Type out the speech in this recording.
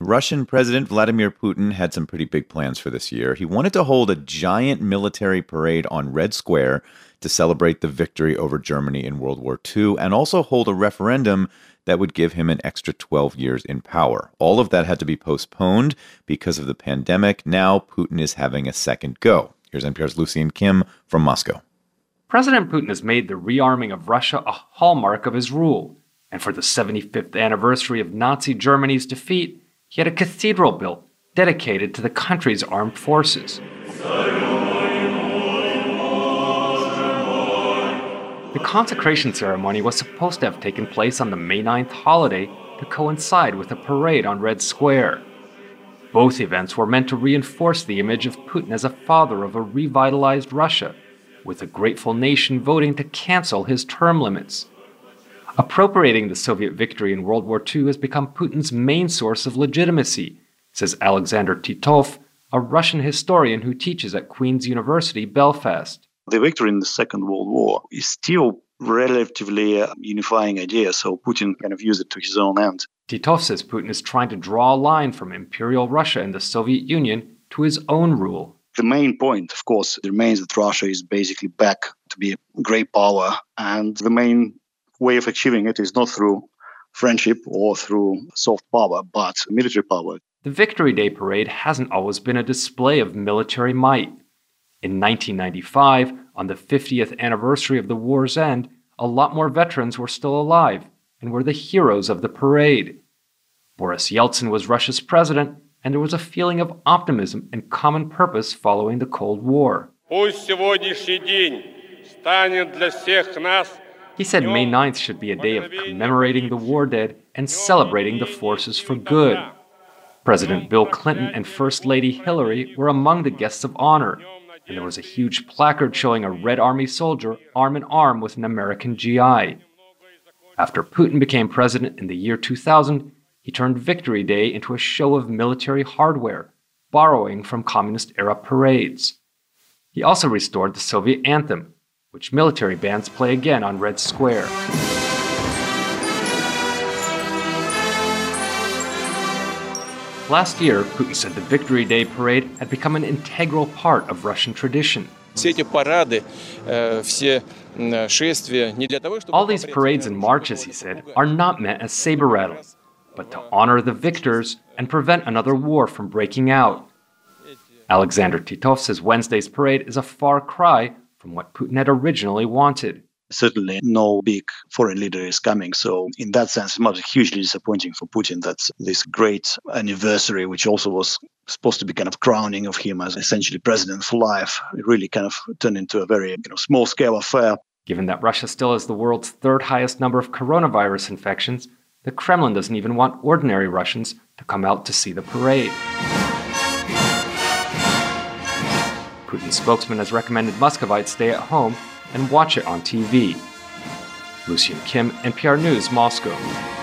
Russian President Vladimir Putin had some pretty big plans for this year. He wanted to hold a giant military parade on Red Square to celebrate the victory over Germany in World War II, and also hold a referendum that would give him an extra 12 years in power. All of that had to be postponed because of the pandemic. Now Putin is having a second go. Here's NPR's Lucian Kim from Moscow. President Putin has made the rearming of Russia a hallmark of his rule. And for the 75th anniversary of Nazi Germany's defeat, he had a cathedral built dedicated to the country's armed forces. The consecration ceremony was supposed to have taken place on the May 9th holiday to coincide with a parade on Red Square. Both events were meant to reinforce the image of Putin as a father of a revitalized Russia, with a grateful nation voting to cancel his term limits. Appropriating the Soviet victory in World War II has become Putin's main source of legitimacy, says Alexander Titov, a Russian historian who teaches at Queen's University, Belfast. The victory in the Second World War is still relatively unifying idea, so Putin kind of used it to his own end. Titov says Putin is trying to draw a line from Imperial Russia and the Soviet Union to his own rule. The main point, of course, remains that Russia is basically back to be a great power, and the main way of achieving it is not through friendship or through soft power, but military power. The Victory Day parade hasn't always been a display of military might. In 1995, on the 50th anniversary of the war's end, a lot more veterans were still alive and were the heroes of the parade. Boris Yeltsin was Russia's president, and there was a feeling of optimism and common purpose following the Cold War. He said May 9th should be a day of commemorating the war dead and celebrating the forces for good. President Bill Clinton and First Lady Hillary were among the guests of honor, and there was a huge placard showing a Red Army soldier arm in arm with an American GI. After Putin became president in the year 2000, he turned Victory Day into a show of military hardware, borrowing from communist-era parades. He also restored the Soviet anthem, which military bands play again on Red Square. Last year, Putin said the Victory Day parade had become an integral part of Russian tradition. All these parades and marches, he said, are not meant as saber rattles, but to honor the victors and prevent another war from breaking out. Alexander Titov says Wednesday's parade is a far cry from what Putin had originally wanted. Certainly no big foreign leader is coming, so in that sense it must be hugely disappointing for Putin that this great anniversary, which also was supposed to be kind of crowning of him as essentially president for life, it really kind of turned into a very small-scale affair. Given that Russia still has the world's third highest number of coronavirus infections, the Kremlin doesn't even want ordinary Russians to come out to see the parade. Putin's spokesman has recommended Muscovites stay at home and watch it on TV. Lucian Kim, NPR News, Moscow.